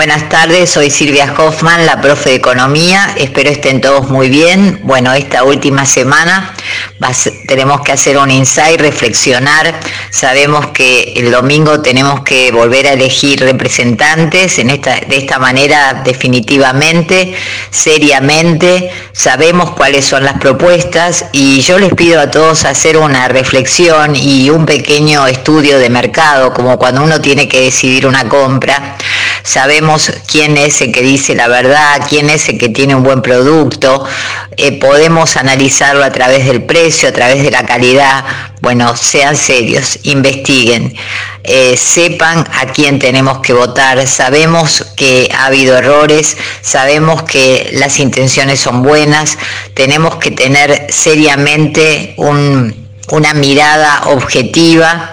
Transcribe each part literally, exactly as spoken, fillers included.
Buenas tardes, soy Silvia Hoffman, la profe de Economía. Espero estén todos muy bien. Bueno, esta última semana vas, tenemos que hacer un insight, reflexionar. Sabemos que el domingo tenemos que volver a elegir representantes en esta, de esta manera definitivamente, seriamente. Sabemos cuáles son las propuestas y yo les pido a todos hacer una reflexión y un pequeño estudio de mercado, como cuando uno tiene que decidir una compra. Sabemos quién es el que dice la verdad, quién es el que tiene un buen producto, eh, podemos analizarlo a través del precio, a través de la calidad. Bueno, sean serios, investiguen, eh, sepan a quién tenemos que votar. Sabemos que ha habido errores, sabemos que las intenciones son buenas, tenemos que tener seriamente un, una mirada objetiva.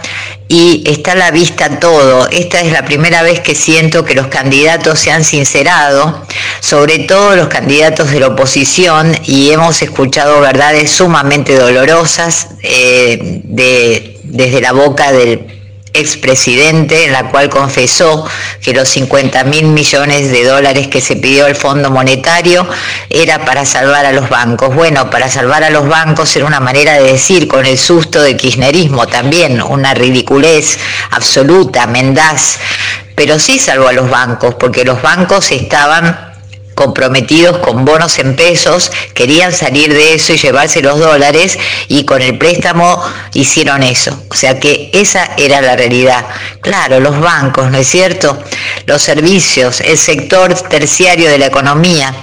Y está a la vista todo. Esta es la primera vez que siento que los candidatos se han sincerado, sobre todo los candidatos de la oposición, y hemos escuchado verdades sumamente dolorosas eh, de, desde la boca del expresidente, en la cual confesó que los cincuenta mil millones de dólares que se pidió al Fondo Monetario era para salvar a los bancos. Bueno, para salvar a los bancos era una manera de decir, con el susto del kirchnerismo también, una ridiculez absoluta, mendaz, pero sí salvó a los bancos, porque los bancos estaban comprometidos con bonos en pesos, querían salir de eso y llevarse los dólares, y con el préstamo hicieron eso. O sea que esa era la realidad. Claro, los bancos, ¿no es cierto? Los servicios, el sector terciario de la economía,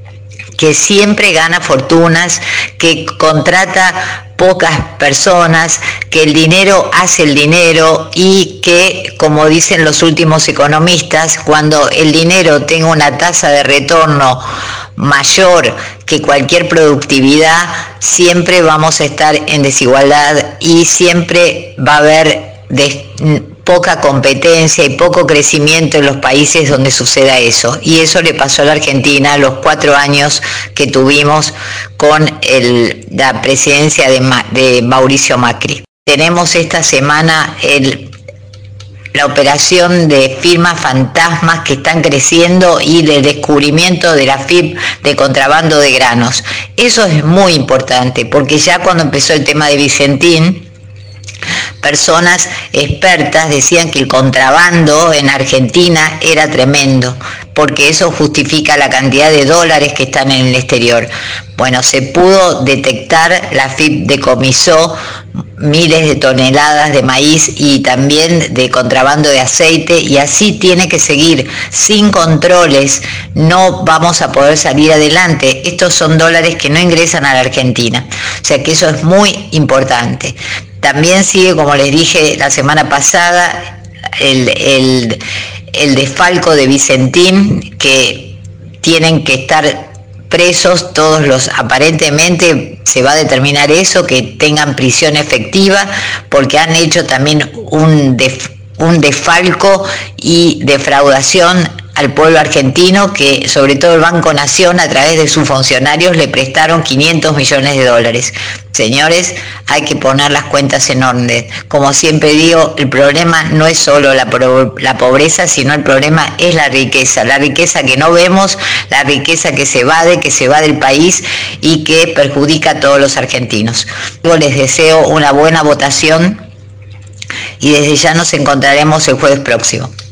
que siempre gana fortunas, que contrata pocas personas, que el dinero hace el dinero y que, como dicen los últimos economistas, cuando el dinero tenga una tasa de retorno mayor que cualquier productividad, siempre vamos a estar en desigualdad y siempre va a haber de, poca competencia y poco crecimiento en los países donde suceda eso. Y eso le pasó a la Argentina los cuatro años que tuvimos con el, la presidencia de, Ma, de Mauricio Macri. Tenemos esta semana el, la operación de firmas fantasmas que están creciendo y el descubrimiento de la F I P de contrabando de granos. Eso es muy importante, porque ya cuando empezó el tema de Vicentín, personas expertas decían que el contrabando en Argentina era tremendo, porque eso justifica la cantidad de dólares que están en el exterior. Bueno, se pudo detectar, la F I P decomisó miles de toneladas de maíz y también de contrabando de aceite, y así tiene que seguir. Sin controles no vamos a poder salir adelante. Estos son dólares que no ingresan a la Argentina, o sea que eso es muy importante. También sigue, como les dije la semana pasada, el, el, el desfalco de Vicentín, que tienen que estar presos todos los, aparentemente se va a determinar eso, que tengan prisión efectiva, porque han hecho también un, def, un desfalco y defraudación al pueblo argentino, que sobre todo el Banco Nación a través de sus funcionarios le prestaron quinientos millones de dólares. Señores, hay que poner las cuentas en orden. Como siempre digo, el problema no es solo la, la pobreza, sino el problema es la riqueza, la riqueza que no vemos, la riqueza que se evade, que se va del país y que perjudica a todos los argentinos. Yo les deseo una buena votación y desde ya nos encontraremos el jueves próximo.